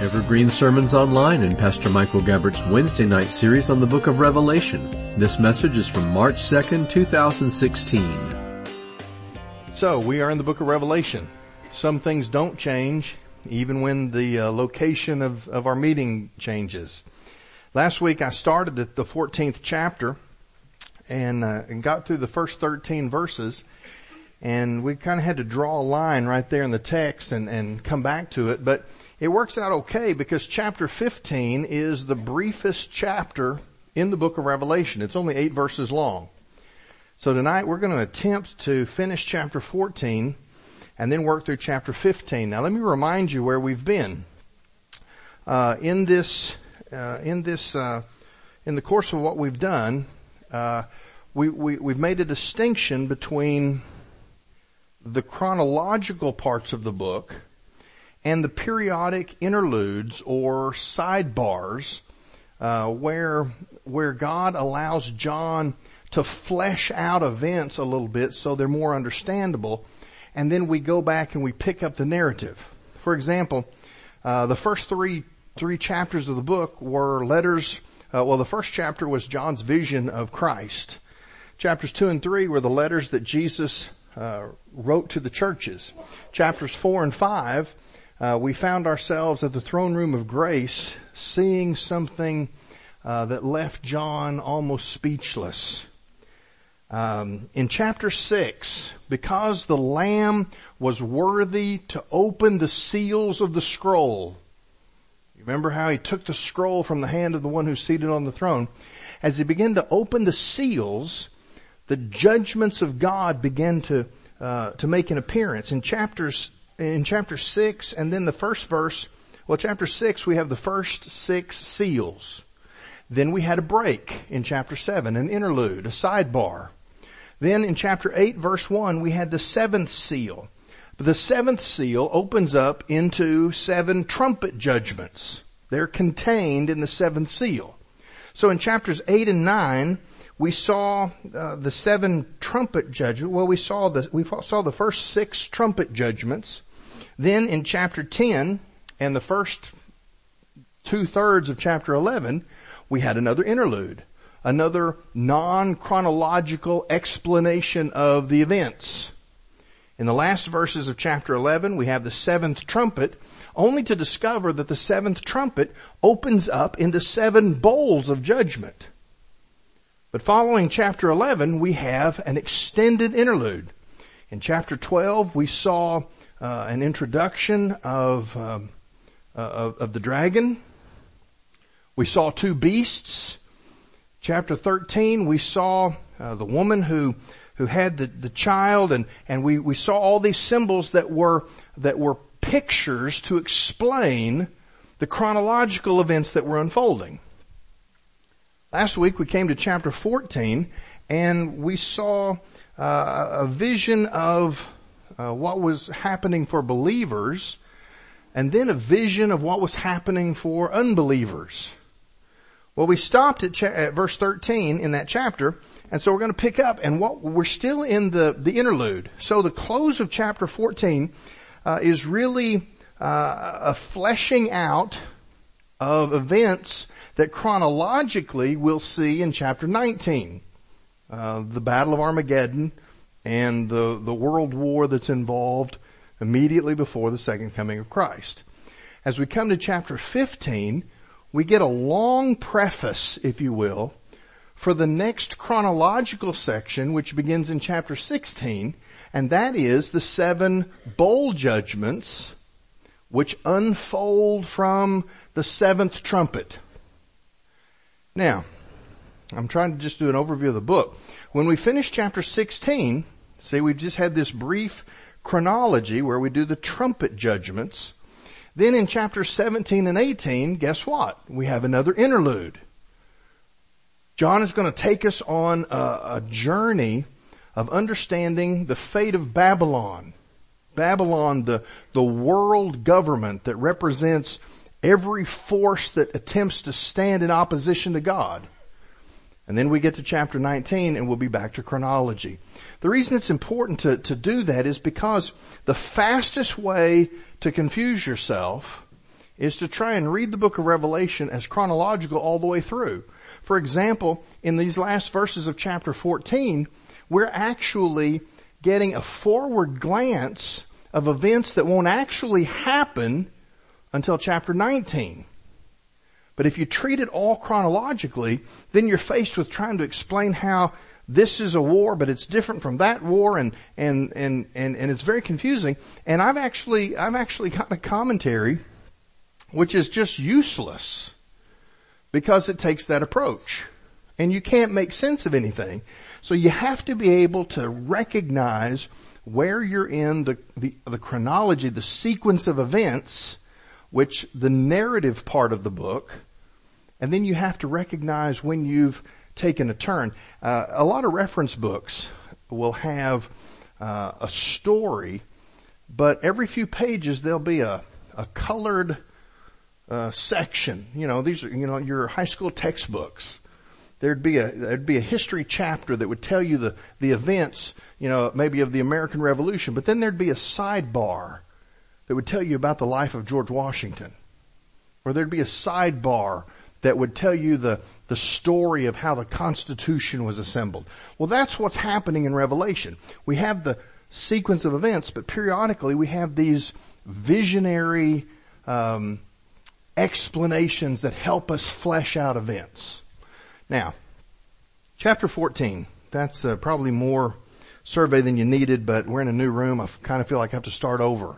Evergreen Sermons Online and Pastor Michael Gabbert's Wednesday night series on the book of Revelation. This message is from March 2nd, 2016. So, we are in the book of Revelation. Some things don't change, even when the location of our meeting changes. Last week I started at the 14th chapter and got through the first 13 verses, and we kind of had to draw a line right there in the text and come back to it, but it works out okay because chapter 15 is the briefest chapter in the book of Revelation. It's only 8 verses long. So tonight we're going to attempt to finish chapter 14 and then work through chapter 15. Now let me remind you where we've been. In the course of what we've done, we've made a distinction between the chronological parts of the book and the periodic interludes or sidebars, where God allows John to flesh out events a little bit so they're more understandable, and then we go back and we pick up the narrative. For example, the first three chapters of the book were letters. The first chapter was John's vision of Christ. Chapters 2 and 3 were the letters that Jesus wrote to the churches. Chapters 4 and 5, we found ourselves at the throne room of grace, seeing something that left John almost speechless. In chapter 6, because the Lamb was worthy to open the seals of the scroll. You remember how he took the scroll from the hand of the one who's seated on the throne? As he began to open the seals, the judgments of God began to make an appearance. In chapter 6 and then the first verse, chapter 6 we have the first 6 seals. Then we had a break in chapter 7, an interlude, a sidebar. Then in chapter 8 verse 1 we had the 7th seal. But the 7th seal opens up into 7 trumpet judgments. They're contained in the 7th seal. So in chapters 8 and 9 we saw the 7 trumpet judgments. Well, we saw the first 6 trumpet judgments. Then in chapter 10 and the first 2/3 of chapter 11, we had another interlude, another non-chronological explanation of the events. In the last verses of chapter 11, we have the 7th trumpet, only to discover that the 7th trumpet opens up into 7 bowls of judgment. But following chapter 11, we have an extended interlude. In chapter 12, we saw an introduction of the dragon. We saw 2 beasts. Chapter 13, we saw the woman who had the child, and we saw all these symbols that were pictures to explain the chronological events that were unfolding. Last week we came to chapter 14 and we saw a vision of what was happening for believers, and then a vision of what was happening for unbelievers. Well, we stopped at verse 13 in that chapter, and so we're going to pick up, and we're still in the interlude. So the close of chapter 14 is really a fleshing out of events that chronologically we'll see in chapter 19. The Battle of Armageddon and the world war that's involved immediately before the second coming of Christ. As we come to chapter 15, we get a long preface, if you will, for the next chronological section, which begins in chapter 16, and that is the 7 bowl judgments which unfold from the 7th trumpet. Now, I'm trying to just do an overview of the book. When we finish chapter 16, see, we've just had this brief chronology where we do the trumpet judgments. Then in chapter 17 and 18, guess what? We have another interlude. John is going to take us on a journey of understanding the fate of Babylon. Babylon, the world government that represents every force that attempts to stand in opposition to God. And then we get to chapter 19 and we'll be back to chronology. The reason it's important to do that is because the fastest way to confuse yourself is to try and read the book of Revelation as chronological all the way through. For example, in these last verses of chapter 14, we're actually getting a forward glance of events that won't actually happen until chapter 19. But if you treat it all chronologically, then you're faced with trying to explain how this is a war, but it's different from that war, and it's very confusing. And I've actually got a commentary which is just useless because it takes that approach. And you can't make sense of anything. So you have to be able to recognize where you're in the chronology, the sequence of events, which the narrative part of the book, and then you have to recognize when you've taken a turn. A lot of reference books will have a story, but every few pages there'll be a colored section. These are your high school textbooks. There'd be a history chapter that would tell you the events, maybe of the American Revolution, but then there'd be a sidebar that would tell you about the life of George Washington. Or there'd be a sidebar that would tell you the story of how the Constitution was assembled. Well, that's what's happening in Revelation. We have the sequence of events, but periodically we have these visionary explanations that help us flesh out events. Now, chapter 14, that's probably more survey than you needed, but we're in a new room. I kind of feel like I have to start over.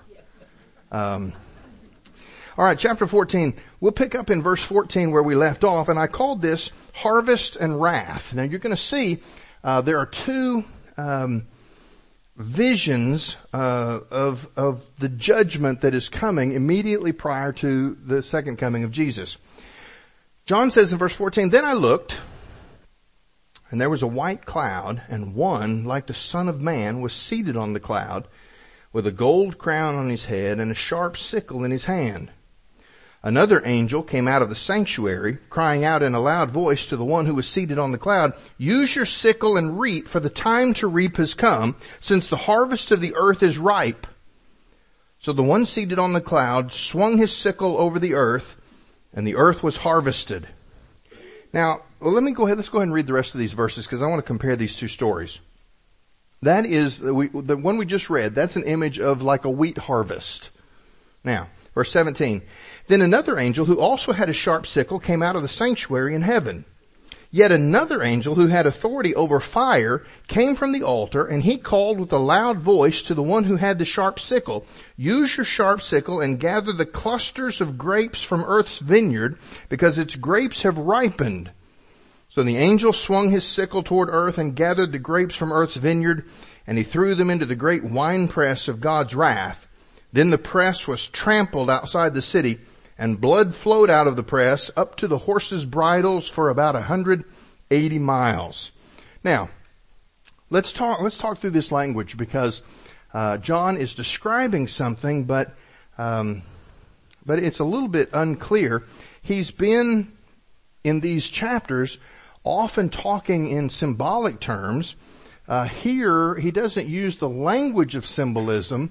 All right, chapter 14. We'll pick up in verse 14 where we left off, and I called this Harvest and Wrath. Now, you're going to see there are two visions of the judgment that is coming immediately prior to the second coming of Jesus. John says in verse 14, "Then I looked, and there was a white cloud, and one, like the Son of Man, was seated on the cloud, with a gold crown on his head and a sharp sickle in his hand. Another angel came out of the sanctuary, crying out in a loud voice to the one who was seated on the cloud, 'Use your sickle and reap, for the time to reap has come, since the harvest of the earth is ripe.' So the one seated on the cloud swung his sickle over the earth, and the earth was harvested." Now, let's go ahead and read the rest of these verses, because I want to compare these two stories. That is, the one we just read, that's an image of like a wheat harvest. Now, verse 17. "Then another angel who also had a sharp sickle came out of the sanctuary in heaven. Yet another angel who had authority over fire came from the altar, and he called with a loud voice to the one who had the sharp sickle, 'Use your sharp sickle and gather the clusters of grapes from earth's vineyard, because its grapes have ripened.' So the angel swung his sickle toward earth and gathered the grapes from earth's vineyard, and he threw them into the great winepress of God's wrath. Then the press was trampled outside the city, and blood flowed out of the press up to the horses' bridles for about 180 miles. Now, let's talk through this language, because John is describing something, but it's a little bit unclear. He's been in these chapters often talking in symbolic terms. Here he doesn't use the language of symbolism,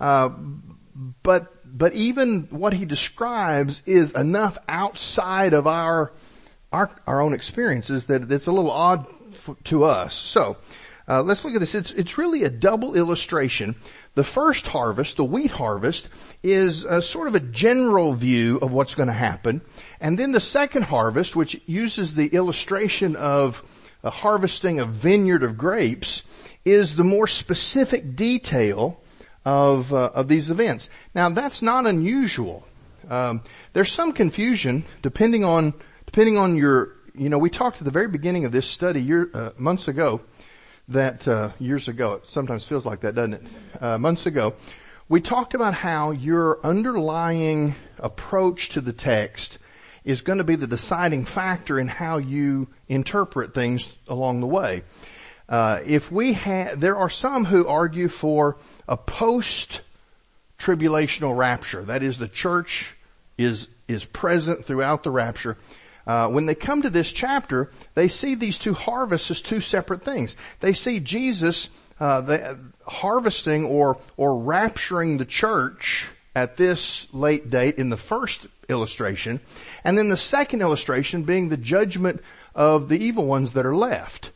but even what he describes is enough outside of our own experiences that it's a little odd to us. So, let's look at this. It's really a double illustration. The first harvest, the wheat harvest, is sort of a general view of what's going to happen. And then the second harvest, which uses the illustration of harvesting a vineyard of grapes, is the more specific detail of these events. Now, that's not unusual. There's some confusion depending on your, we talked at the very beginning of this study months ago that, years ago, it sometimes feels like that, doesn't it? Months ago, we talked about how your underlying approach to the text is going to be the deciding factor in how you interpret things along the way. There are some who argue for a post-tribulational rapture. That is, the church is present throughout the rapture. When they come to this chapter, they see these two harvests as two separate things. They see Jesus harvesting or rapturing the church at this late date in the first illustration, and then the second illustration being the judgment of the evil ones that are left.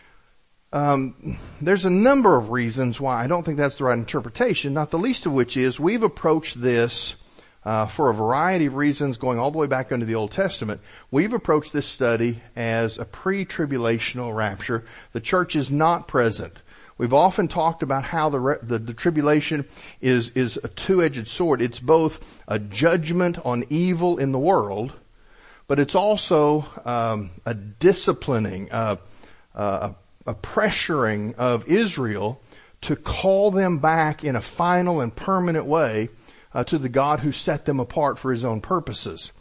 There's a number of reasons why I don't think that's the right interpretation, not the least of which is we've approached this for a variety of reasons going all the way back into the Old Testament. We've approached this study as a pre-tribulational rapture. The church is not present. We've often talked about how the tribulation is a two-edged sword. It's both a judgment on evil in the world, but it's also a disciplining, a pressuring of Israel to call them back in a final and permanent way to the God who set them apart for His own purposes.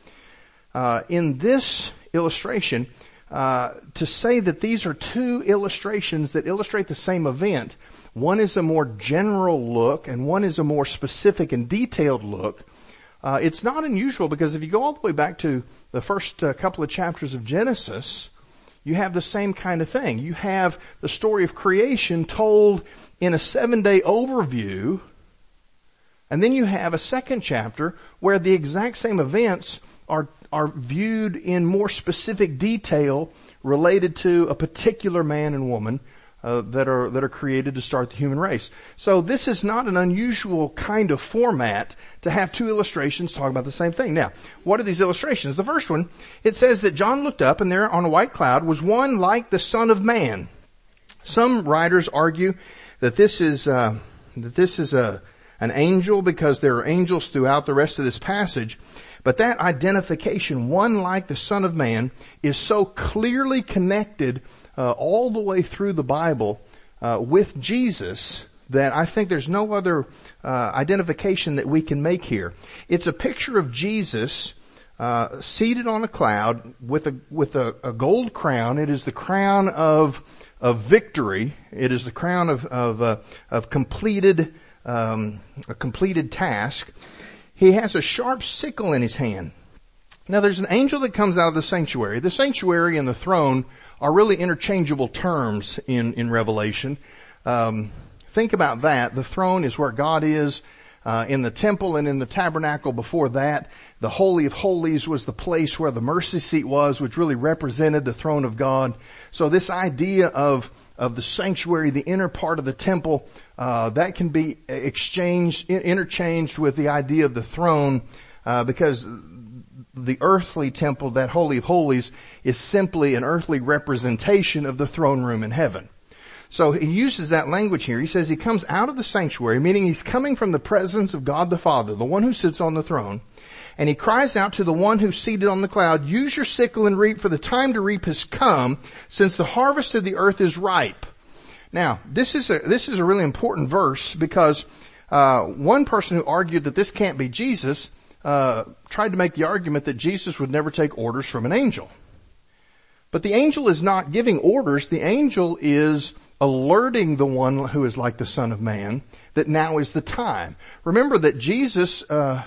In this illustration, to say that these are two illustrations that illustrate the same event, one is a more general look and one is a more specific and detailed look. It's not unusual because if you go all the way back to the first couple of chapters of Genesis, you have the same kind of thing. You have the story of creation told in a 7-day overview, and then you have a second chapter where the exact same events are viewed in more specific detail related to a particular man and woman that are created to start the human race. So this is not an unusual kind of format to have two illustrations talk about the same thing. Now, what are these illustrations? The first one, it says that John looked up and there on a white cloud was one like the Son of Man. Some writers argue that this is an angel because there are angels throughout the rest of this passage. But that identification, one like the Son of Man, is so clearly connected all the way through the Bible with Jesus that I think there's no other identification that we can make here. It's a picture of Jesus seated on a cloud with a gold crown. It is the crown of victory. It is the crown of completed a completed task. He has a sharp sickle in his hand. Now there's an angel that comes out of the sanctuary. The sanctuary and the throne are really interchangeable terms in Revelation. Think about that. The throne is where God is in the temple and in the tabernacle before that. The Holy of Holies was the place where the mercy seat was, which really represented the throne of God. So this idea of the sanctuary, the inner part of the temple, that can be interchanged with the idea of the throne, because the earthly temple, that Holy of Holies, is simply an earthly representation of the throne room in heaven. So he uses that language here. He says he comes out of the sanctuary, meaning he's coming from the presence of God the Father, the one who sits on the throne. And he cries out to the one who's seated on the cloud, use your sickle and reap, for the time to reap has come, since the harvest of the earth is ripe. Now, this is a really important verse because one person who argued that this can't be Jesus tried to make the argument that Jesus would never take orders from an angel. But the angel is not giving orders. The angel is alerting the one who is like the Son of Man that now is the time. Remember that Jesus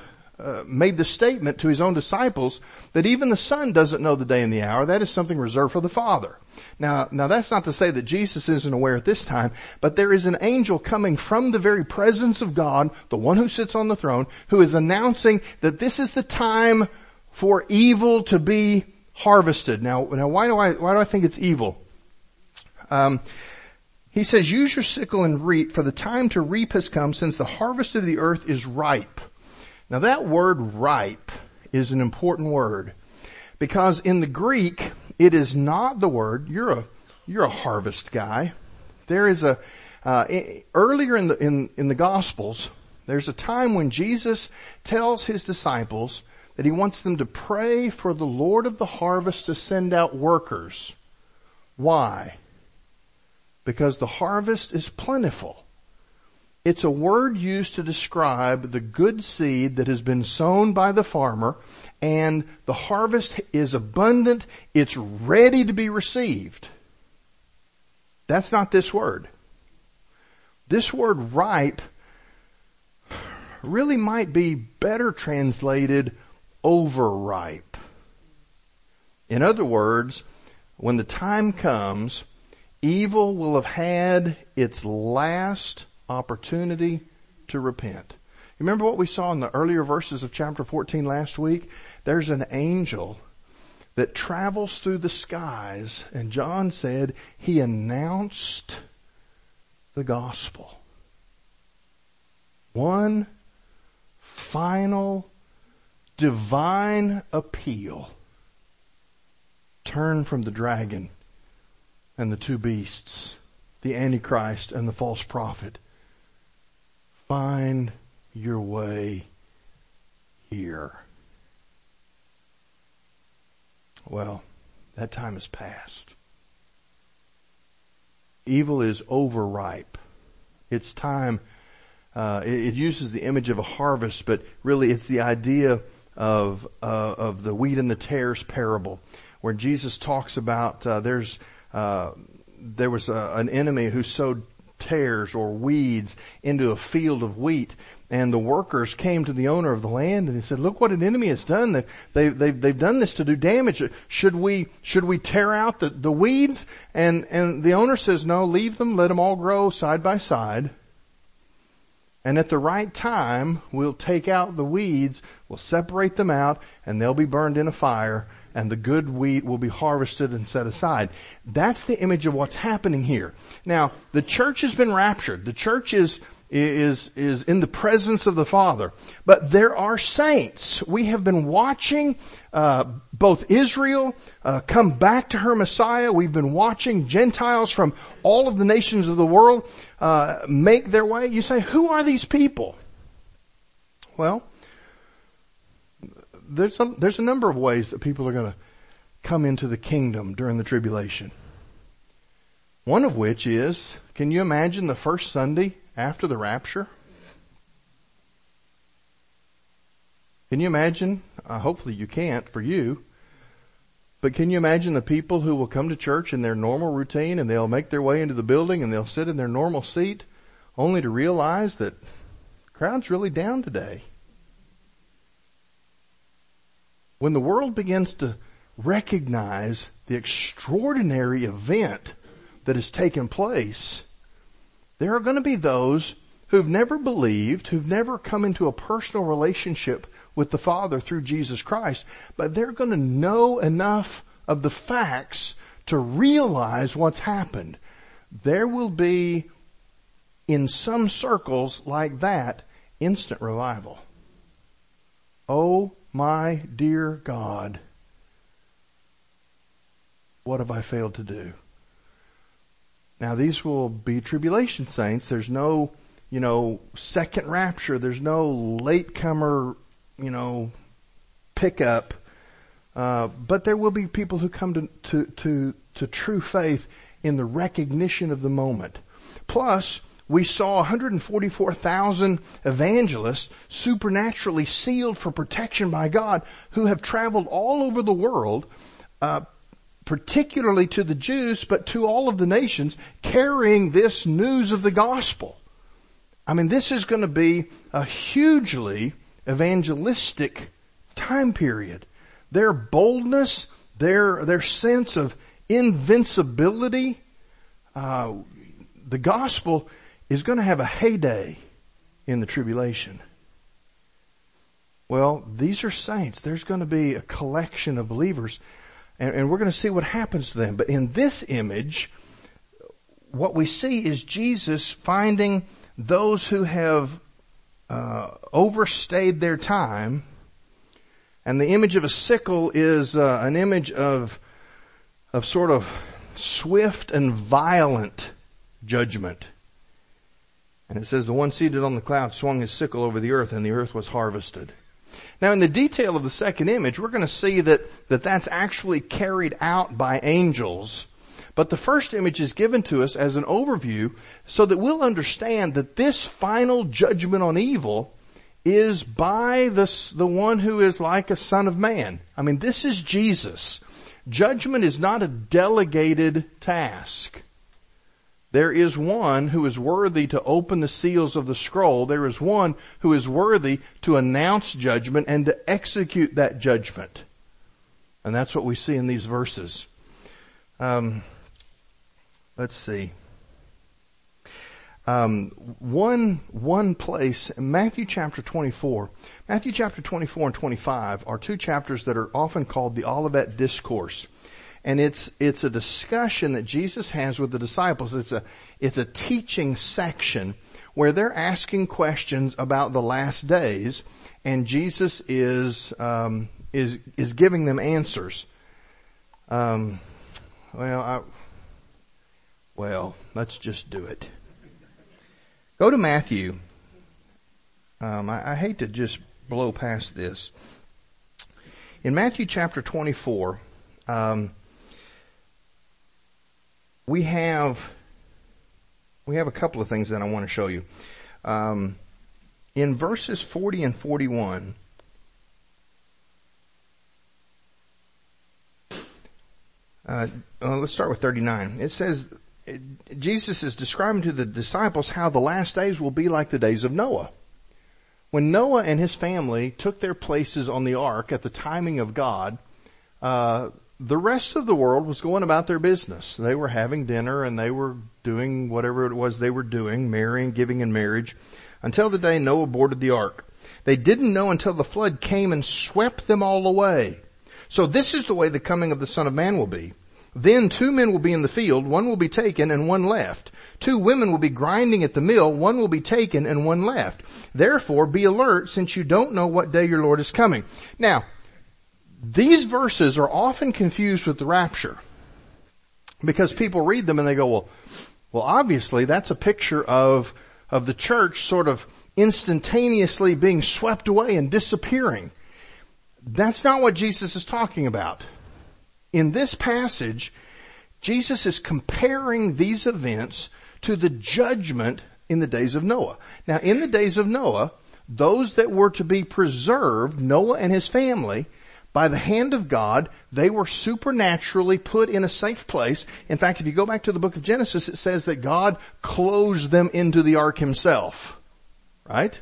made the statement to his own disciples that even the Son doesn't know the day and the hour. That is something reserved for the Father. Now that's not to say that Jesus isn't aware at this time, but there is an angel coming from the very presence of God, the one who sits on the throne, who is announcing that this is the time for evil to be harvested. Now why do I think it's evil? He says, use your sickle and reap, for the time to reap has come, since the harvest of the earth is ripe. Now that word ripe is an important word, because in the Greek it is not the word you're a harvest guy. There is earlier in the Gospels, there's a time when Jesus tells his disciples that he wants them to pray for the Lord of the harvest to send out workers. Why? Because the harvest is plentiful. It's a word used to describe the good seed that has been sown by the farmer, and the harvest is abundant. It's ready to be received. That's not this word. This word ripe really might be better translated overripe. In other words, when the time comes, evil will have had its last opportunity to repent. Remember what we saw in the earlier verses of chapter 14 last week? There's an angel that travels through the skies, and John said he announced the gospel. One final divine appeal. Turn from the dragon and the two beasts, the Antichrist and the false prophet. Find your way here. Well, that time has passed. Evil is overripe. It's time. It uses the image of a harvest, but really it's the idea of the wheat and the tares parable, where Jesus talks about there was an enemy who sowed tares or weeds into a field of wheat, and the workers came to the owner of the land and they said, "Look what an enemy has done. They've done this to do damage. Should we tear out the weeds?" And the owner says, "No, leave them. Let them all grow side by side. And at the right time, we'll take out the weeds, we'll separate them out, and they'll be burned in a fire, and the good wheat will be harvested and set aside." That's the image of what's happening here. Now, the church has been raptured. The church is in the presence of the Father. But there are saints. We have been watching both Israel come back to her Messiah. We've been watching Gentiles from all of the nations of the world make their way. You say, who are these people? Well, there's a number of ways that people are going to come into the kingdom during the tribulation. One of which is, can you imagine the first Sunday after the rapture? Can you imagine? Hopefully you can't for you. But can you imagine the people who will come to church in their normal routine and they'll make their way into the building and they'll sit in their normal seat only to realize that the crowd's really down today? When the world begins to recognize the extraordinary event that has taken place, there are going to be those who've never believed, who've never come into a personal relationship with the Father through Jesus Christ, but they're going to know enough of the facts to realize what's happened. There will be, in some circles like that, instant revival. Oh my dear God, what have I failed to do? Now these will be tribulation saints. There's no, second rapture. There's no latecomer, pickup. But there will be people who come to true faith in the recognition of the moment. Plus, we saw 144,000 evangelists supernaturally sealed for protection by God who have traveled all over the world, particularly to the Jews, but to all of the nations, carrying this news of the gospel. I mean, this is going to be a hugely evangelistic time period. Their boldness, their sense of invincibility, the gospel is going to have a heyday in the tribulation. Well, these are saints. There's going to be a collection of believers, and we're going to see what happens to them. But in this image, what we see is Jesus finding those who have overstayed their time. And the image of a sickle is an image of sort of swift and violent judgment. And it says the one seated on the cloud swung his sickle over the earth, and the earth was harvested. Now in the detail of the second image, we're going to see that's actually carried out by angels. But the first image is given to us as an overview so that we'll understand that this final judgment on evil is by the one who is like a son of man. I mean, this is Jesus. Judgment is not a delegated task. There is one who is worthy to open the seals of the scroll. There is one who is worthy to announce judgment and to execute that judgment. And that's what we see in these verses. Let's see. One place, Matthew chapter 24 and 25 are two chapters that are often called the Olivet Discourse. And it's a discussion that Jesus has with the disciples. It's a teaching section where they're asking questions about the last days, and Jesus is giving them answers. Well, let's just do it. Go to Matthew. I hate to just blow past this. In Matthew chapter 24, we have a couple of things that I want to show you. In verses 40 and 41, let's start with 39. It says, Jesus is describing to the disciples how the last days will be like the days of Noah. When Noah and his family took their places on the ark at the timing of God, the rest of the world was going about their business. They were having dinner and they were doing whatever it was they were doing, marrying, giving in marriage, until the day Noah boarded the ark. They didn't know until the flood came and swept them all away. So this is the way the coming of the Son of Man will be. Then 2 men will be in the field, one will be taken and one left. 2 women will be grinding at the mill, one will be taken and one left. Therefore be alert, since you don't know what day your Lord is coming. Now, these verses are often confused with the rapture, because people read them and they go, well, obviously that's a picture of the church sort of instantaneously being swept away and disappearing. That's not what Jesus is talking about. In this passage, Jesus is comparing these events to the judgment in the days of Noah. Now, in the days of Noah, those that were to be preserved, Noah and his family, by the hand of God, they were supernaturally put in a safe place. In fact, if you go back to the book of Genesis, it says that God closed them into the ark himself. Right?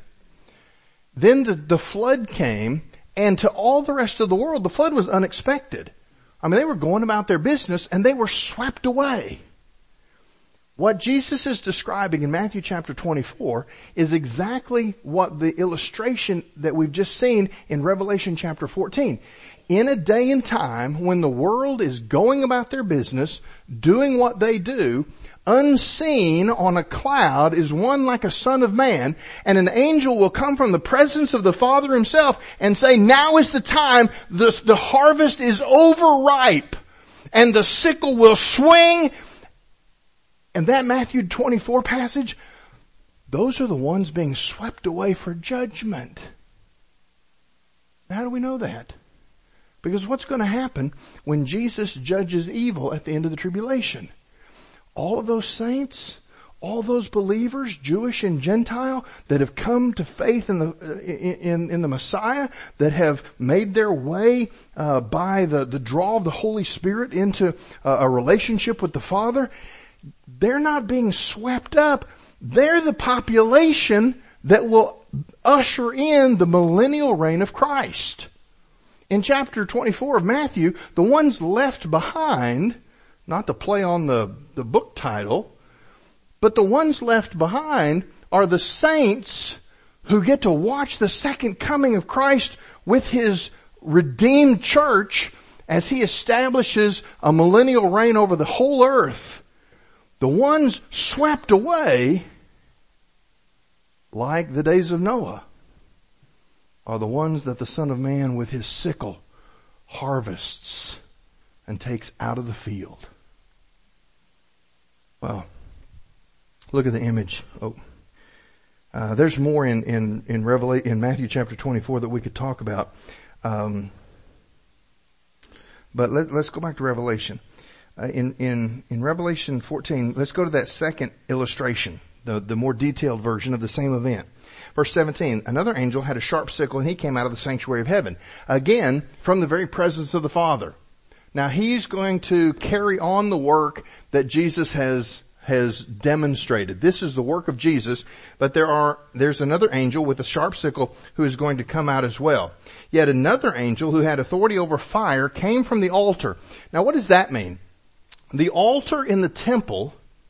Then the flood came, and to all the rest of the world, the flood was unexpected. I mean, they were going about their business and they were swept away. What Jesus is describing in Matthew chapter 24 is exactly what the illustration that we've just seen in Revelation chapter 14. In a day and time when the world is going about their business, doing what they do, unseen on a cloud is one like a son of man, and an angel will come from the presence of the Father himself and say, now is the time, the harvest is overripe, and the sickle will swing. And that Matthew 24 passage, those are the ones being swept away for judgment. How do we know that? Because what's going to happen when Jesus judges evil at the end of the tribulation? All of those saints, all those believers, Jewish and Gentile, that have come to faith in the Messiah, that have made their way by the draw of the Holy Spirit into a relationship with the Father, they're not being swept up. They're the population that will usher in the millennial reign of Christ. In chapter 24 of Matthew, the ones left behind, not to play on the book title, but the ones left behind are the saints who get to watch the second coming of Christ with his redeemed church as he establishes a millennial reign over the whole earth. The ones swept away, like the days of Noah, are the ones that the Son of Man with his sickle harvests and takes out of the field. Well, look at the image. There's more in Matthew chapter 24 that we could talk about. But let's go back to Revelation. In Revelation 14, let's go to that second illustration, the more detailed version of the same event. Verse 17, another angel had a sharp sickle and he came out of the sanctuary of heaven. Again, from the very presence of the Father. Now he's going to carry on the work that Jesus has demonstrated. This is the work of Jesus, but there's another angel with a sharp sickle who is going to come out as well. Yet another angel who had authority over fire came from the altar. Now what does that mean? The altar in the temple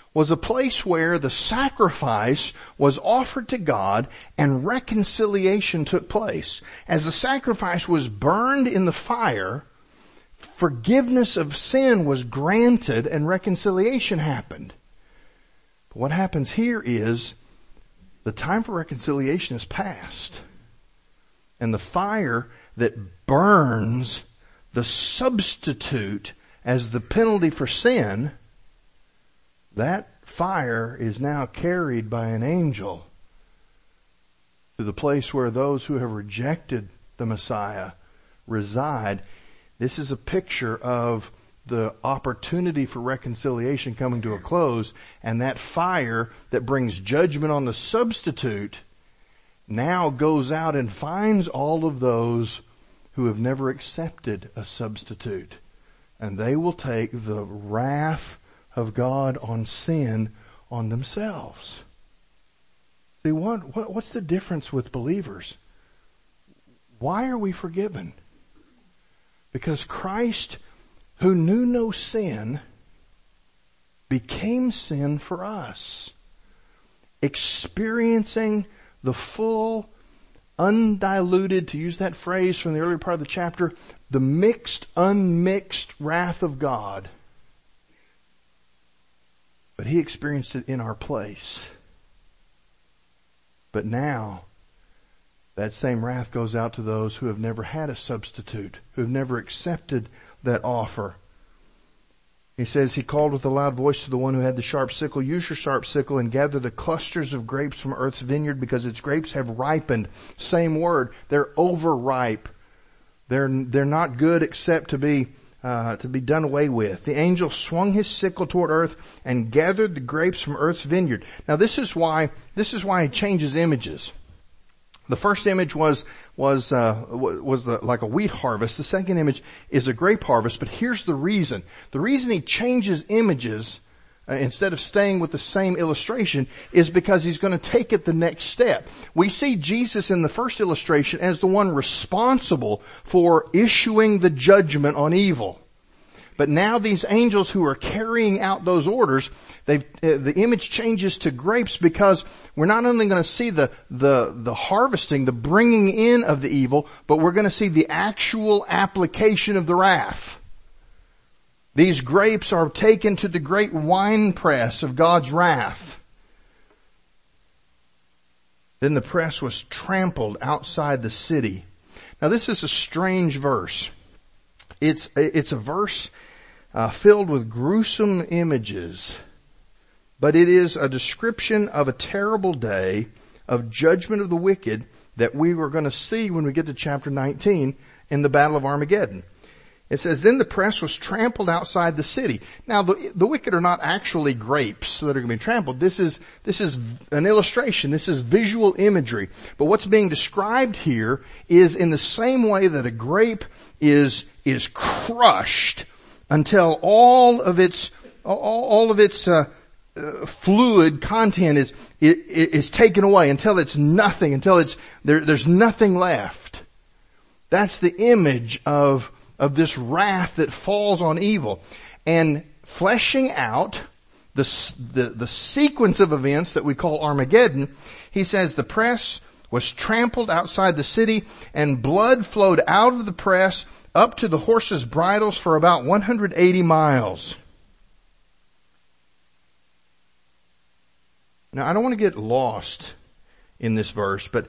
was a place where the sacrifice was offered to God and reconciliation took place. As the sacrifice was burned in the fire, forgiveness of sin was granted and reconciliation happened. But what happens here is the time for reconciliation is past. And the fire that burns the substitute as the penalty for sin, that fire is now carried by an angel to the place where those who have rejected the Messiah reside. This is a picture of the opportunity for reconciliation coming to a close, and that fire that brings judgment on the substitute now goes out and finds all of those who have never accepted a substitute. And they will take the wrath of God on sin on themselves. See, what's the difference with believers? Why are we forgiven? Because Christ, who knew no sin, became sin for us, experiencing the full, undiluted, to use that phrase from the earlier part of the chapter, the mixed, unmixed wrath of God. But He experienced it in our place. But now, that same wrath goes out to those who have never had a substitute, who have never accepted that offer. He says, He called with a loud voice to the one who had the sharp sickle, use your sharp sickle and gather the clusters of grapes from earth's vineyard because its grapes have ripened. Same word. They're overripe. They're not good except to be done away with. The angel swung his sickle toward earth and gathered the grapes from earth's vineyard. Now this is why he changes images. The first image was like a wheat harvest. The second image is a grape harvest. But here's the reason. The reason he changes images instead of staying with the same illustration is because he's going to take it the next step. We see Jesus in the first illustration as the one responsible for issuing the judgment on evil. But now these angels who are carrying out those orders, the image changes to grapes because we're not only going to see the harvesting, the bringing in of the evil, but we're going to see the actual application of the wrath. These grapes are taken to the great winepress of God's wrath. Then the press was trampled outside the city. Now this is a strange verse. It's a verse filled with gruesome images, but it is a description of a terrible day of judgment of the wicked that we were going to see when we get to chapter 19 in the Battle of Armageddon. It says, then the press was trampled outside the city. Now the wicked are not actually grapes that are going to be trampled. This is an illustration. This is visual imagery. But what's being described here is in the same way that a grape is crushed until all of its fluid content is taken away, until it's nothing, until there's nothing left. That's the image of this wrath that falls on evil. And fleshing out the sequence of events that we call Armageddon, he says the press was trampled outside the city and blood flowed out of the press up to the horses' bridles for about 180 miles. Now I don't want to get lost in this verse, but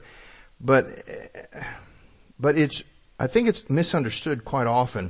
I think it's misunderstood quite often.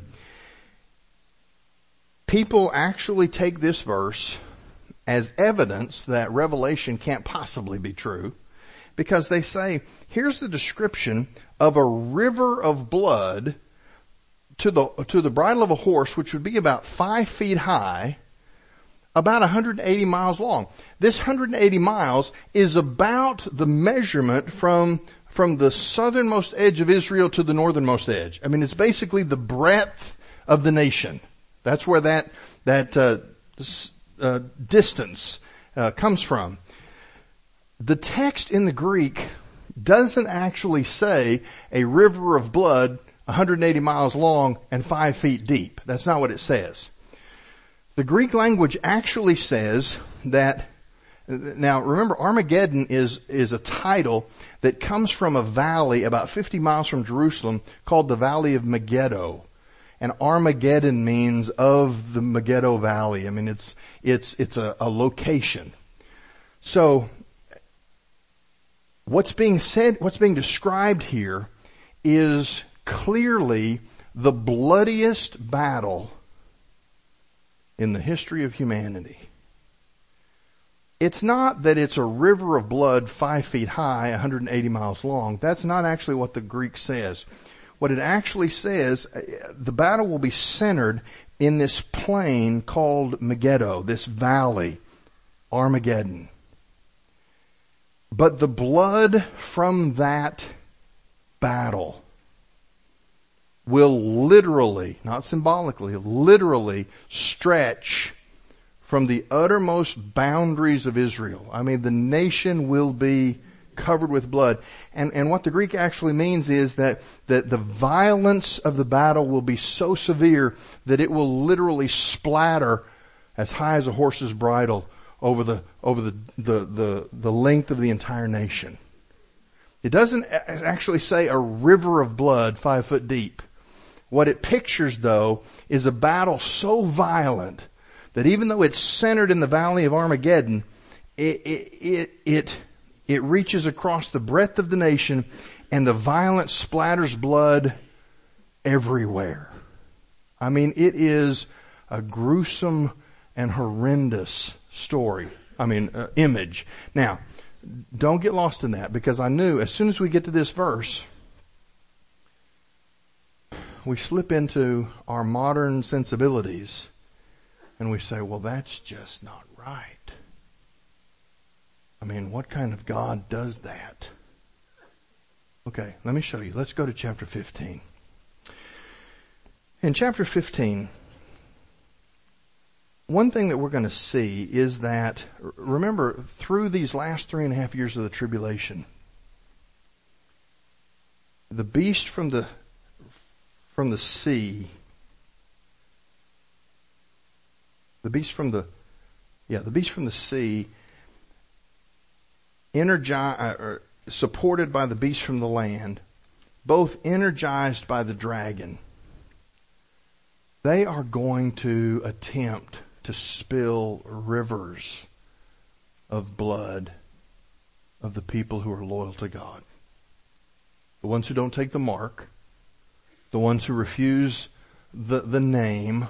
People actually take this verse as evidence that Revelation can't possibly be true, because they say, here's the description of a river of blood to the bridle of a horse, which would be about 5 feet high, about 180 miles long. This 180 miles is about the measurement from the southernmost edge of Israel to the northernmost edge. I mean, it's basically the breadth of the nation. That's where that distance comes from. The text in the Greek doesn't actually say a river of blood 180 miles long and 5 feet deep. That's not what it says. The Greek language actually says that, now remember, Armageddon is a title that comes from a valley about 50 miles from Jerusalem called the Valley of Megiddo. And Armageddon means of the Megiddo Valley. I mean, it's a location. So, what's being described here is clearly the bloodiest battle in the history of humanity. It's not that it's a river of blood 5 feet high, 180 miles long. That's not actually what the Greek says. What it actually says, the battle will be centered in this plain called Megiddo, this valley, Armageddon. But the blood from that battle will literally, not symbolically, literally stretch from the uttermost boundaries of Israel. I mean, the nation will be covered with blood. And what the Greek actually means is that the violence of the battle will be so severe that it will literally splatter as high as a horse's bridle over the length of the entire nation. It doesn't actually say a river of blood 5 foot deep. What it pictures, though, is a battle so violent that even though it's centered in the Valley of Armageddon, it reaches across the breadth of the nation, and the violence splatters blood everywhere. I mean, it is a gruesome and horrendous story. Image. Now, don't get lost in that, because I knew as soon as we get to this verse, we slip into our modern sensibilities and we say, well, that's just not right. I mean, what kind of God does that? Okay, let me show you. Let's go to chapter 15. In chapter 15, one thing that we're going to see is that, remember, through these last 3.5 years of the tribulation, the beast from the sea, the beast from the sea, supported by the beast from the land, both energized by the dragon, they are going to attempt to spill rivers of blood of the people who are loyal to God. The ones who don't take the mark, the ones who refuse the name.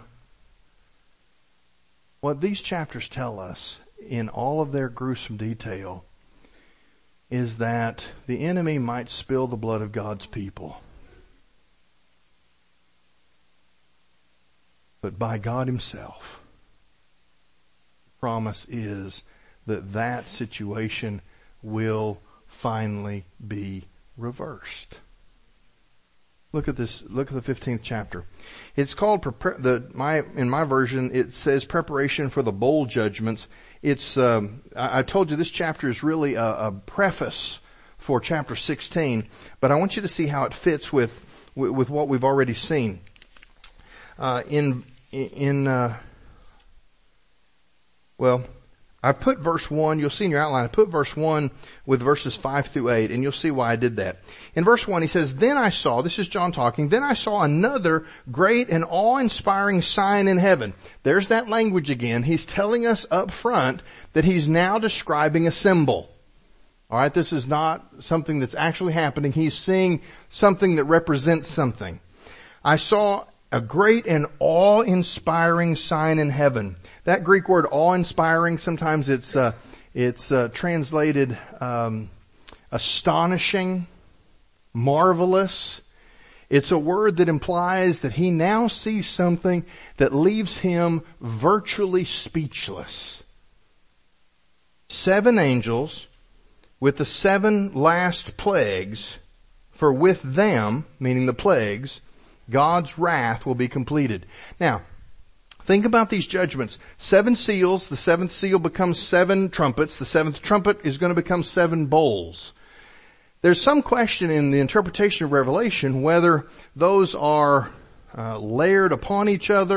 What these chapters tell us in all of their gruesome detail is that the enemy might spill the blood of God's people. But by God Himself, the promise is that situation will finally be reversed. Look at this. Look at the 15th chapter. It's called in my version it says preparation for the bowl judgments. It's I told you this chapter is really a preface for chapter 16, but I want you to see how it fits with what we've already seen. I put verse 1, you'll see in your outline, I put verse 1 with verses 5 through 8, and you'll see why I did that. In verse 1 he says, "Then I saw," this is John talking, "then I saw another great and awe-inspiring sign in heaven." There's that language again. He's telling us up front that he's now describing a symbol. Alright, this is not something that's actually happening. He's seeing something that represents something. "I saw a great and awe-inspiring sign in heaven." That Greek word awe-inspiring, sometimes it's translated astonishing, marvelous. It's a word that implies that he now sees something that leaves him virtually speechless. 7 angels with the 7 last plagues, for with them, meaning the plagues, God's wrath will be completed. Now, think about these judgments. 7 seals, the 7th seal becomes 7 trumpets, the 7th trumpet is going to become 7 bowls. There's some question in the interpretation of Revelation whether those are layered upon each other,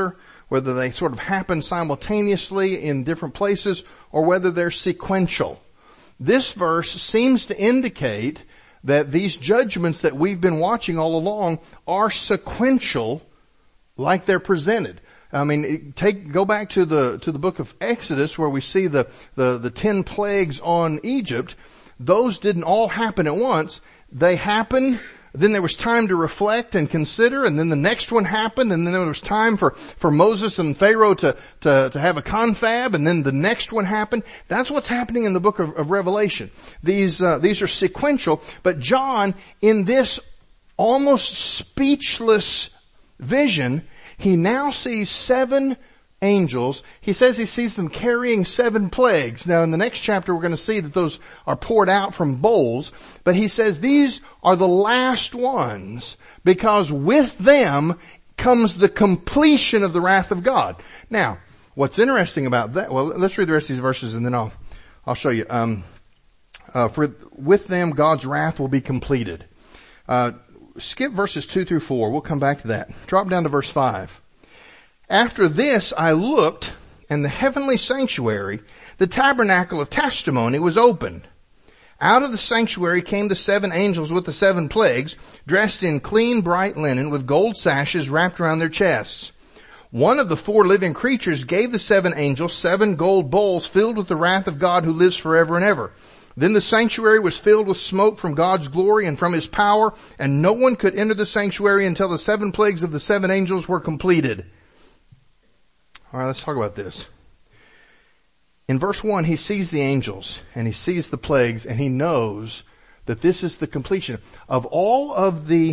whether they sort of happen simultaneously in different places, or whether they're sequential. This verse seems to indicate that these judgments that we've been watching all along are sequential, like they're presented. I mean, go back to the book of Exodus where we see the 10 plagues on Egypt. Those didn't all happen at once. They happened, then there was time to reflect and consider, and then the next one happened, and then there was time for Moses and Pharaoh to have a confab, and then the next one happened. That's what's happening in the book of Revelation. These are sequential, but John, in this almost speechless vision, he now sees 7 angels. He says he sees them carrying 7 plagues. Now in the next chapter we're going to see that those are poured out from bowls, but he says these are the last ones because with them comes the completion of the wrath of God. Now, what's interesting about that, well, let's read the rest of these verses and then I'll show you. For with them God's wrath will be completed. Skip verses 2 through 4. We'll come back to that. Drop down to verse 5. After this I looked, and the heavenly sanctuary, the tabernacle of testimony, was opened. Out of the sanctuary came the 7 angels with the 7 plagues, dressed in clean bright linen with gold sashes wrapped around their chests. One of the 4 living creatures gave the 7 angels 7 gold bowls filled with the wrath of God who lives forever and ever. Then the sanctuary was filled with smoke from God's glory and from His power, and no one could enter the sanctuary until the 7 plagues of the 7 angels were completed. All right, let's talk about this. In verse 1, he sees the angels and he sees the plagues and he knows that this is the completion of all of the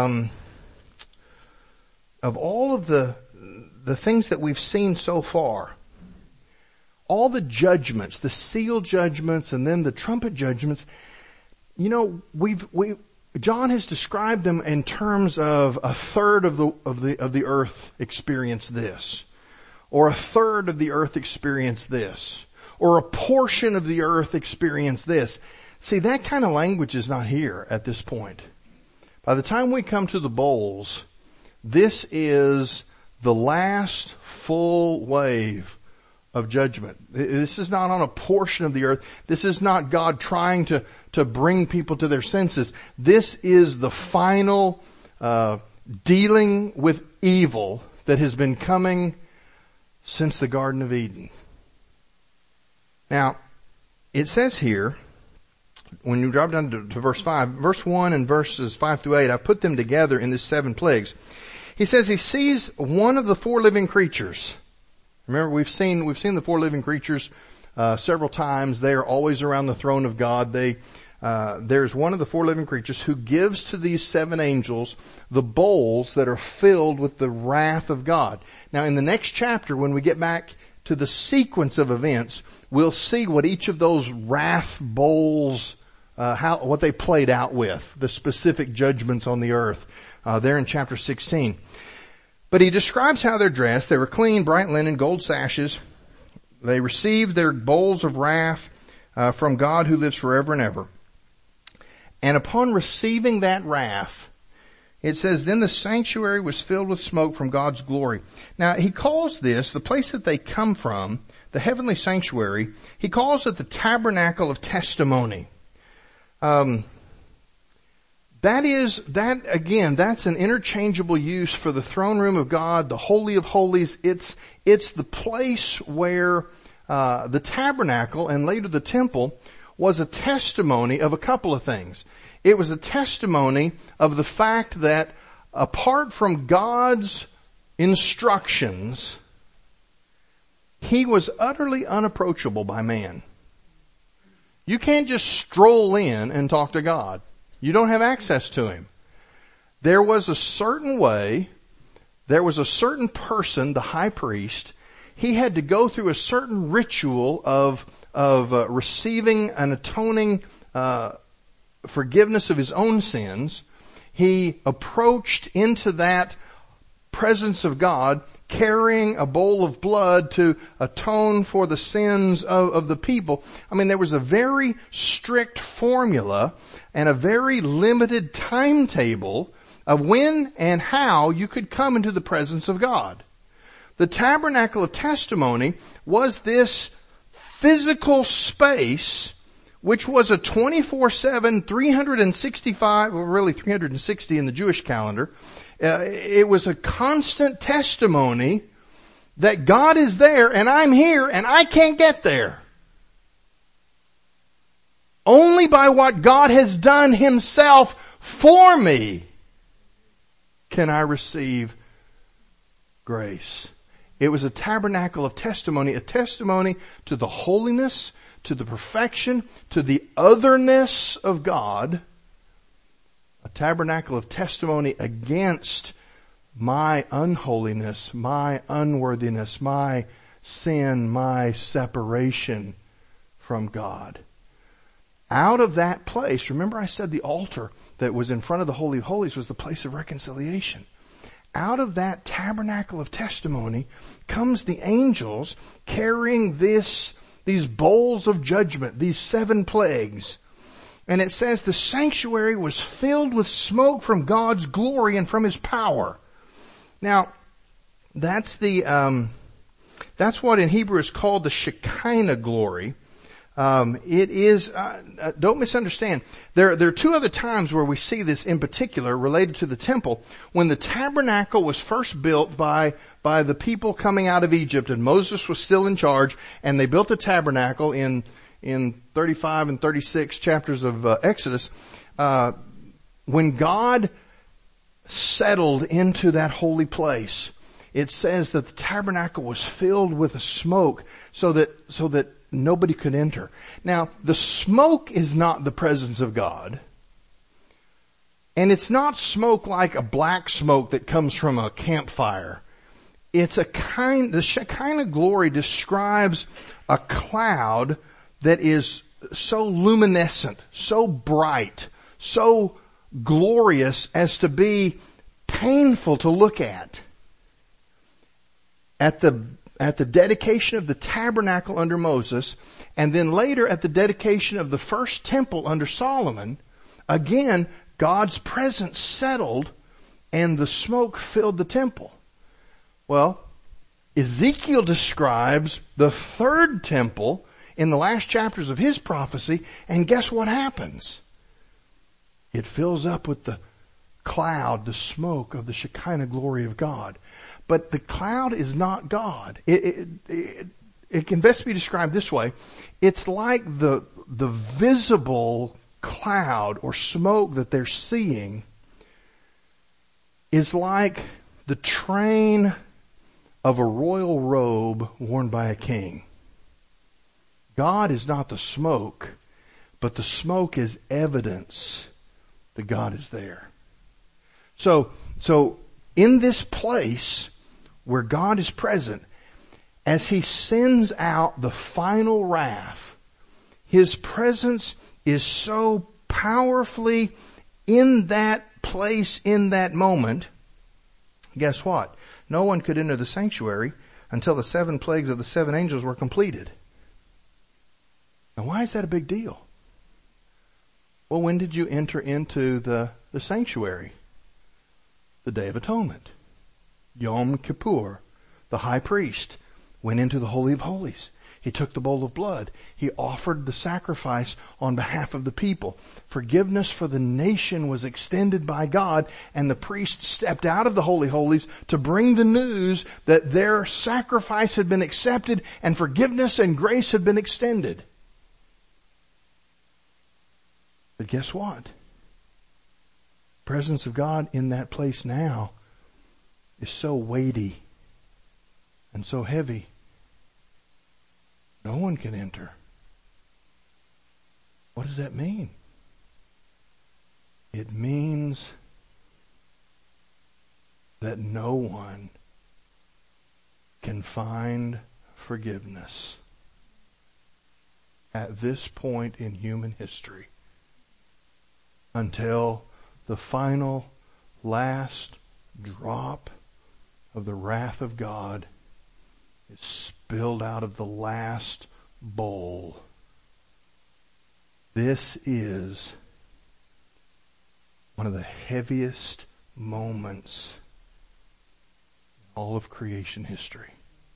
things that we've seen so far. All the judgments, the seal judgments and then the trumpet judgments, you know, John has described them in terms of a third of the earth experienced this, or a third of the earth experienced this, or a portion of the earth experienced this. See, that kind of language is not here at this point. By the time we come to the bowls, this is the last full wave of judgment. This is not on a portion of the earth. This is not God trying to bring people to their senses. This is the final dealing with evil that has been coming since the Garden of Eden. Now, it says here, when you drop down to verse 5, verse 1 and verses 5 through 8, I put them together in the 7 plagues. He says he sees one of the 4 living creatures. Remember, we've seen the 4 living creatures several times. They are always around the throne of God. There's one of the 4 living creatures who gives to these 7 angels the bowls that are filled with the wrath of God. Now, in the next chapter, when we get back to the sequence of events, we'll see what each of those wrath bowls, what they played out with, the specific judgments on the earth, there in chapter 16. But he describes how they're dressed. They were clean, bright linen, gold sashes. They received their bowls of wrath from God who lives forever and ever. And upon receiving that wrath, it says, then the sanctuary was filled with smoke from God's glory. Now, he calls this, the place that they come from, the heavenly sanctuary, he calls it the tabernacle of testimony. That's an interchangeable use for the throne room of God, the Holy of Holies. It's the place where the tabernacle and later the temple was a testimony of a couple of things. It was a testimony of the fact that apart from God's instructions, He was utterly unapproachable by man. You can't just stroll in and talk to God. You don't have access to Him. There was a certain way, there was a certain person, the high priest, he had to go through a certain ritual of receiving an atoning forgiveness of his own sins. He approached into that presence of God carrying a bowl of blood to atone for the sins of the people. I mean, there was a very strict formula and a very limited timetable of when and how you could come into the presence of God. The tabernacle of testimony was this physical space which was a 24/7, 365, well really 360 in the Jewish calendar. It was a constant testimony that God is there and I'm here and I can't get there. Only by what God has done Himself for me can I receive grace. It was a tabernacle of testimony, a testimony to the holiness, to the perfection, to the otherness of God. A tabernacle of testimony against my unholiness, my unworthiness, my sin, my separation from God. Out of that place, remember I said the altar that was in front of the Holy of Holies was the place of reconciliation. Out of that tabernacle of testimony comes the angels carrying these bowls of judgment, these 7 plagues. And it says the sanctuary was filled with smoke from God's glory and from His power. Now, that's what in Hebrew is called the Shekinah glory. It is, don't misunderstand. There are 2 other times where we see this in particular related to the temple. When the tabernacle was first built by the people coming out of Egypt and Moses was still in charge and they built the tabernacle in 35 and 36 chapters of Exodus, when God settled into that holy place, it says that the tabernacle was filled with a smoke so that nobody could enter. Now, the smoke is not the presence of God. And it's not smoke like a black smoke that comes from a campfire. It's the Shekinah glory describes a cloud that is so luminescent, so bright, so glorious as to be painful to look at. At the dedication of the tabernacle under Moses, and then later at the dedication of the first temple under Solomon, again, God's presence settled and the smoke filled the temple. Well, Ezekiel describes the third temple in the last chapters of his prophecy, and guess what happens? It fills up with the cloud, the smoke of the Shekinah glory of God. But the cloud is not God. It can best be described this way. It's like the visible cloud or smoke that they're seeing is like the train of a royal robe worn by a king. God is not the smoke, but the smoke is evidence that God is there. So in this place where God is present, as He sends out the final wrath, His presence is so powerfully in that place, in that moment. Guess what? No one could enter the sanctuary until the 7 plagues of the 7 angels were completed. Now why is that a big deal? Well, when did you enter into the sanctuary? The Day of Atonement. Yom Kippur, the high priest, went into the Holy of Holies. He took the bowl of blood. He offered the sacrifice on behalf of the people. Forgiveness for the nation was extended by God, and the priest stepped out of the Holy of Holies to bring the news that their sacrifice had been accepted and forgiveness and grace had been extended. But guess what? The presence of God in that place now is so weighty and so heavy. No one can enter. What does that mean? It means that no one can find forgiveness at this point in human history until the final, last drop of the wrath of God is spilled out of the last bowl. This is one of the heaviest moments all of creation history.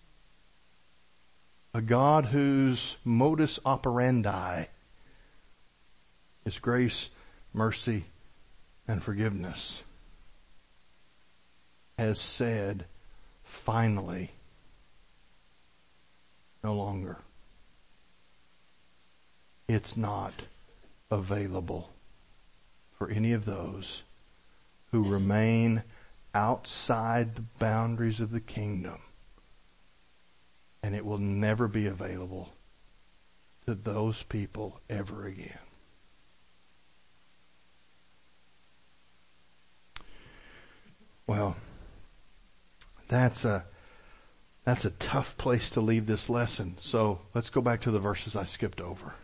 A God whose modus operandi is grace, mercy, and forgiveness has said, finally, no longer. It's not available for any of those who remain outside the boundaries of the kingdom. And it will never be available to those people ever again. Well, that's a tough place to leave this lesson. So let's go back to the verses I skipped over.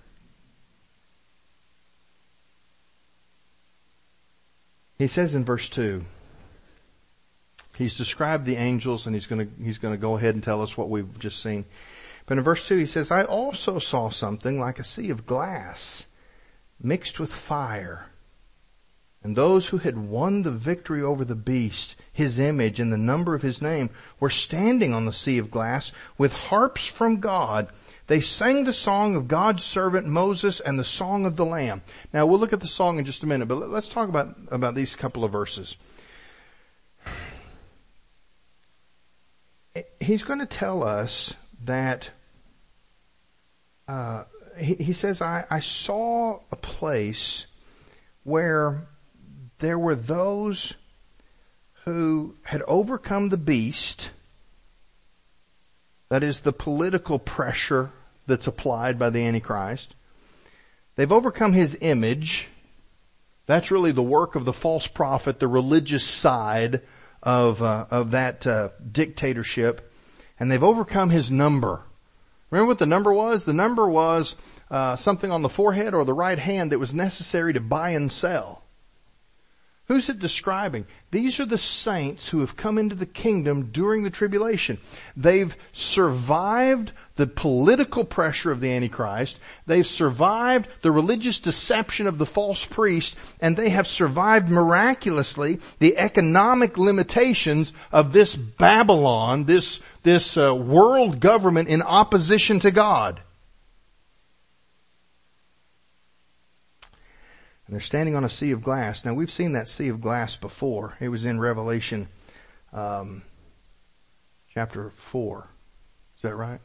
He says in verse 2, he's described the angels, and he's going to go ahead and tell us what we've just seen. But in verse 2 he says, I also saw something like a sea of glass mixed with fire. And those who had won the victory over the beast, his image, and the number of his name, were standing on the sea of glass with harps from God. They sang the song of God's servant Moses and the song of the Lamb. Now we'll look at the song in just a minute, but let's talk about these couple of verses. He's going to tell us that he says, I saw a place where there were those who had overcome the beast, that is the political pressure that's applied by the Antichrist. They've overcome his image. That's really the work of the false prophet, the religious side of that dictatorship. And they've overcome his number. Remember what the number was? The number was something on the forehead or the right hand that was necessary to buy and sell. Who's it describing? These are the saints who have come into the kingdom during the tribulation. They've survived the political pressure of the Antichrist. They've survived the religious deception of the false priest. And they have survived miraculously the economic limitations of this Babylon, this world government in opposition to God. And they're standing on a sea of glass. Now we've seen that sea of glass before. It was in Revelation chapter 4. Is that right?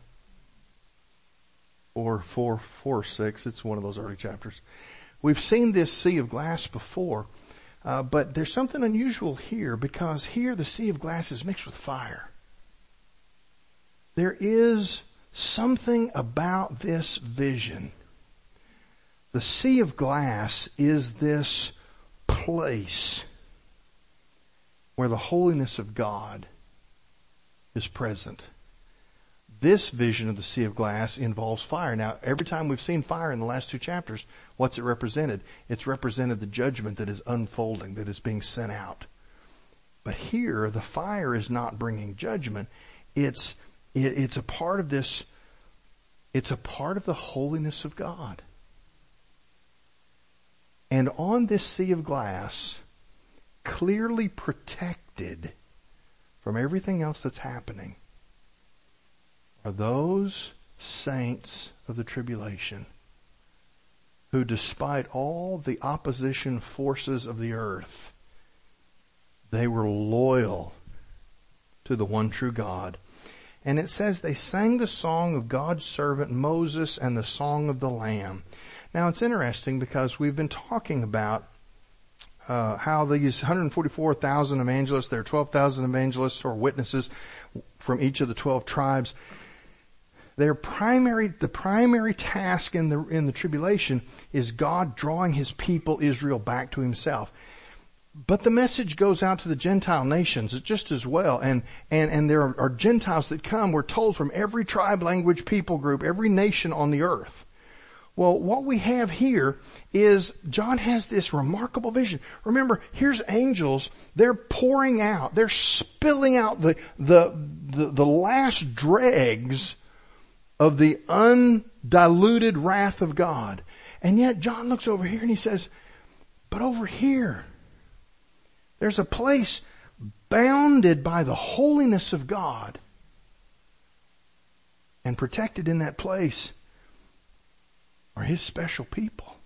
4:6. It's one of those early chapters. We've seen this sea of glass before. But there's something unusual here, because here the sea of glass is mixed with fire. There is something about this vision. The sea of glass is this place where the holiness of God is present. This vision of the sea of glass involves fire. Now, every time we've seen fire in the last two chapters, what's it represented? It's represented the judgment that is unfolding, that is being sent out. But here, the fire is not bringing judgment. It's a part of this. It's a part of the holiness of God. And on this sea of glass, clearly protected from everything else that's happening, are those saints of the tribulation who, despite all the opposition forces of the earth, they were loyal to the one true God. And it says they sang the song of God's servant Moses and the song of the Lamb. Now it's interesting because we've been talking about how these 144,000 evangelists, there are 12,000 evangelists or witnesses from each of the 12 tribes. The primary task in the tribulation is God drawing his people Israel back to himself. But the message goes out to the Gentile nations just as well. And there are Gentiles that come, we're told, from every tribe, language, people group, every nation on the earth. Well, what we have here is John has this remarkable vision. Remember, here's angels. They're pouring out. They're spilling out the last dregs of the undiluted wrath of God. And yet John looks over here and he says, but over here, there's a place bounded by the holiness of God and protected in that place are His special people.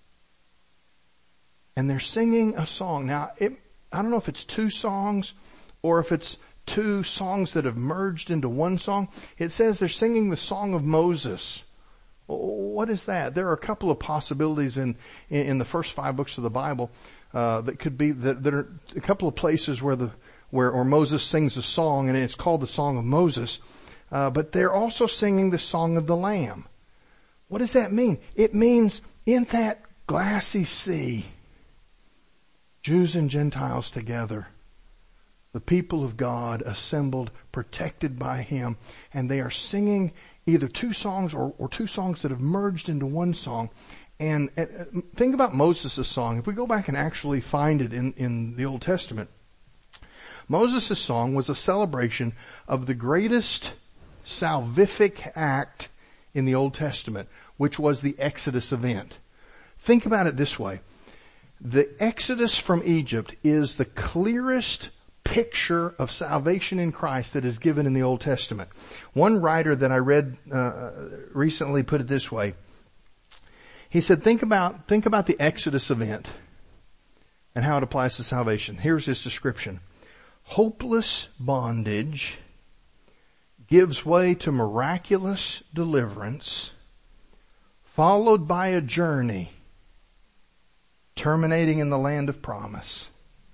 And they're singing a song. Now, I don't know if it's two songs or if it's two songs that have merged into one song. It says they're singing the song of Moses. What is that? There are a couple of possibilities in the first 5 books of the Bible that could be that are a couple of places where Moses sings a song, and it's called the Song of Moses. But they're also singing the Song of the Lamb. What does that mean? It means in that glassy sea, Jews and Gentiles together, the people of God assembled, protected by Him, and they are singing either two songs or two songs that have merged into one song. And think about Moses' song. If we go back and actually find it in the Old Testament, Moses' song was a celebration of the greatest salvific act in the Old Testament, which was the Exodus event. Think about it this way. The Exodus from Egypt is the clearest picture of salvation in Christ that is given in the Old Testament. One writer that I read recently put it this way. He said, think about the Exodus event and how it applies to salvation. Here's his description. Hopeless bondage gives way to miraculous deliverance, followed by a journey terminating in the land of promise.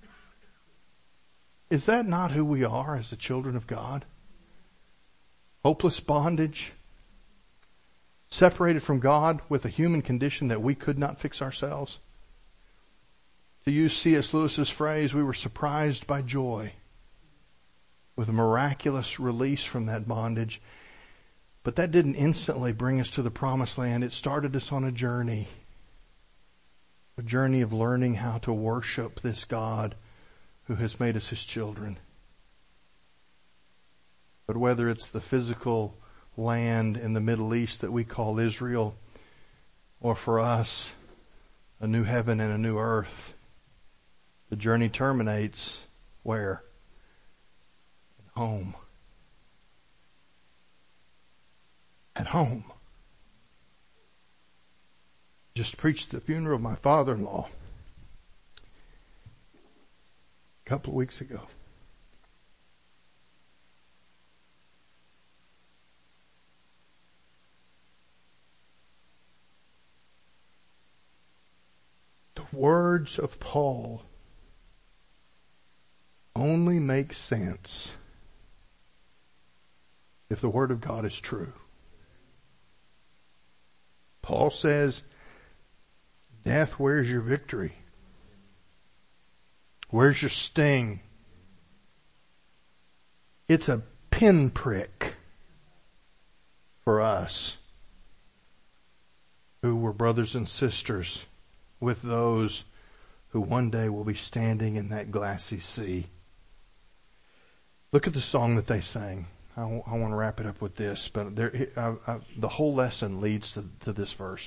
Is that not who we are as the children of God? Hopeless bondage, separated from God with a human condition that we could not fix ourselves. To use C.S. Lewis's phrase, we were surprised by joy with a miraculous release from that bondage. But that didn't instantly bring us to the promised land. It started us on a journey of learning how to worship this God who has made us His children. But whether it's the physical land in the Middle East that we call Israel, or for us, a new heaven and a new earth, the journey terminates where? At home. At home. Just preached the funeral of my father-in-law a couple of weeks ago. The words of Paul only make sense if the Word of God is true. Paul says, death, where's your victory? Where's your sting? It's a pinprick for us who were brothers and sisters with those who one day will be standing in that glassy sea. Look at the song that they sang. I want to wrap it up with this, but the whole lesson leads to this verse.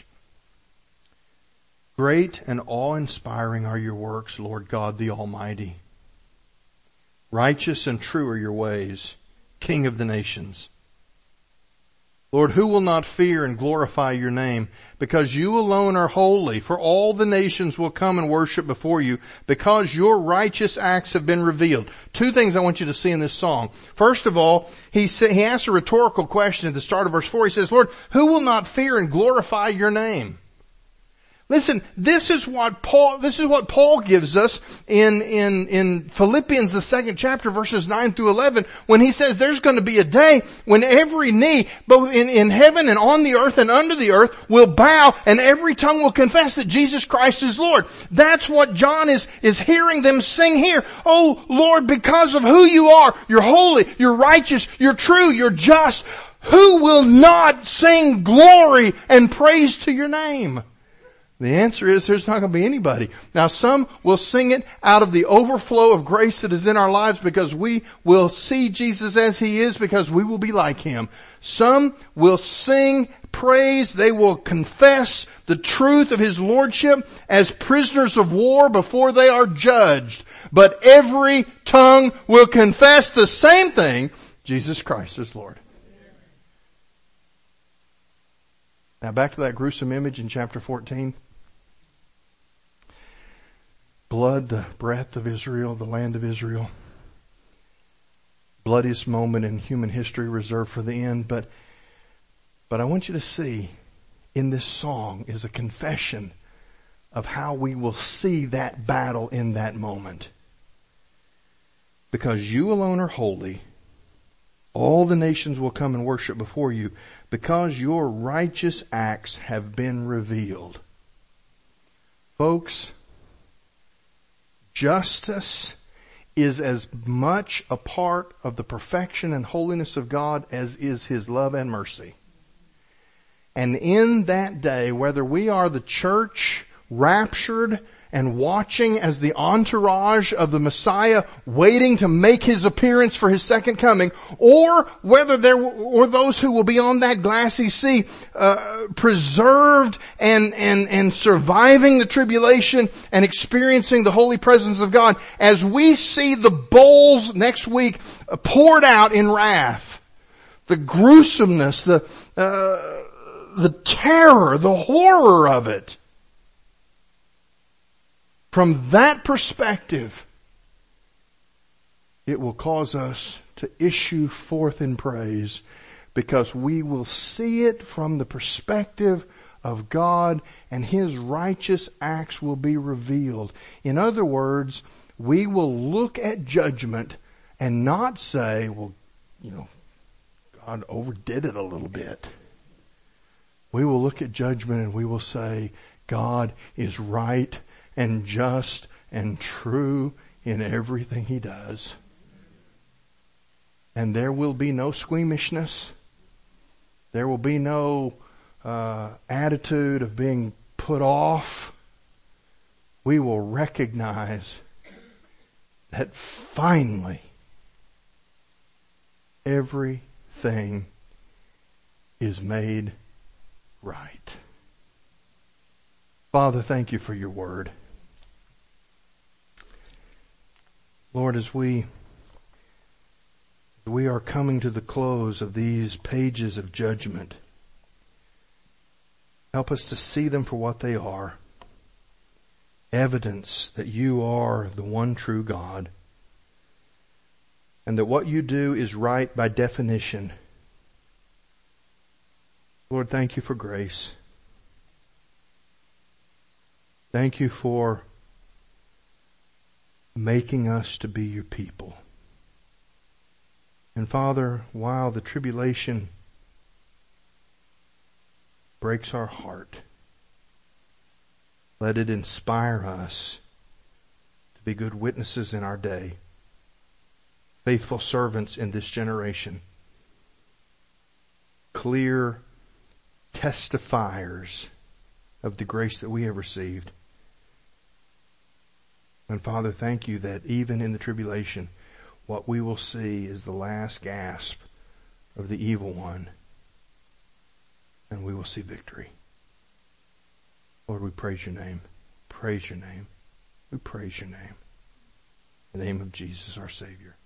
Great and awe-inspiring are your works, Lord God the Almighty. Righteous and true are your ways, King of the nations. Lord, who will not fear and glorify your name? Because you alone are holy, for all the nations will come and worship before you, because your righteous acts have been revealed. Two things I want you to see in this song. First of all, he asks a rhetorical question at the start of verse 4. He says, Lord, who will not fear and glorify your name? Listen, this is what Paul gives us in Philippians, the 2nd chapter, verses 9 through 11, when he says there's going to be a day when every knee, both in heaven and on the earth and under the earth, will bow and every tongue will confess that Jesus Christ is Lord. That's what John is hearing them sing here. Oh Lord, because of who you are, you're holy, you're righteous, you're true, you're just. Who will not sing glory and praise to your name? The answer is there's not going to be anybody. Now some will sing it out of the overflow of grace that is in our lives because we will see Jesus as He is, because we will be like Him. Some will sing praise. They will confess the truth of His Lordship as prisoners of war before they are judged. But every tongue will confess the same thing: Jesus Christ is Lord. Now back to that gruesome image in chapter 14. Blood, the breath of Israel, the land of Israel. Bloodiest moment in human history reserved for the end. But I want you to see in this song is a confession of how we will see that battle in that moment. Because you alone are holy, all the nations will come and worship before you, because your righteous acts have been revealed. Folks, justice is as much a part of the perfection and holiness of God as is His love and mercy. And in that day, whether we are the church raptured and watching as the entourage of the Messiah waiting to make His appearance for His second coming, or whether or those who will be on that glassy sea, preserved and surviving the tribulation and experiencing the holy presence of God, as we see the bowls next week poured out in wrath, the gruesomeness, the terror, the horror of it. From that perspective, it will cause us to issue forth in praise, because we will see it from the perspective of God, and His righteous acts will be revealed. In other words, we will look at judgment and not say, well, God overdid it a little bit. We will look at judgment and we will say, God is right and just and true in everything He does. And there will be no squeamishness. There will be no attitude of being put off. We will recognize that finally everything is made right. Father, thank You for Your word. Lord, as we are coming to the close of these pages of judgment, help us to see them for what they are. Evidence that You are the one true God, and that what You do is right by definition. Lord, thank You for grace. Thank You for making us to be Your people. And Father, while the tribulation breaks our heart, let it inspire us to be good witnesses in our day, faithful servants in this generation, clear testifiers of the grace that we have received. And Father, thank You that even in the tribulation, what we will see is the last gasp of the evil one, and we will see victory. Lord, we praise Your name. Praise Your name. We praise Your name. In the name of Jesus, our Savior.